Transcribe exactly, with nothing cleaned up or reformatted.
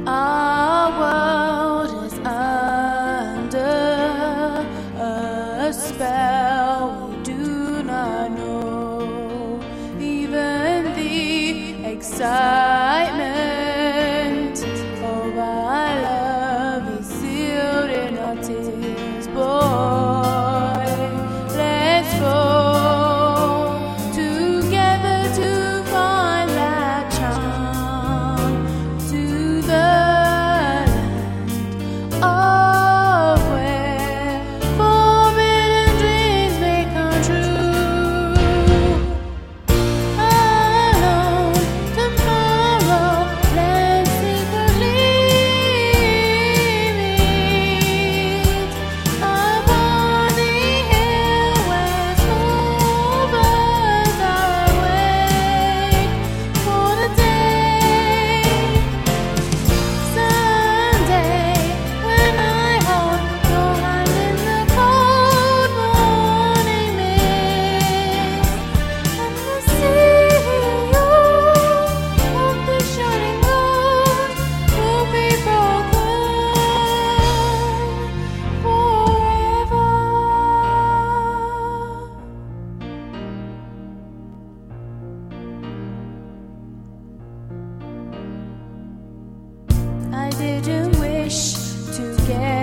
Our world is under a spell we do not know. Even the excitement of our love is sealed in our tears. Boy, let's go together to find that charm, to the land of where forbidden dreams may come true. Alone tomorrow, let's secretly meet upon the hill where small birds are awake for the day. Someday, when I hold your hand in the cold morning mist, and the seal of the shining road will be broken forever. I didn't wish to get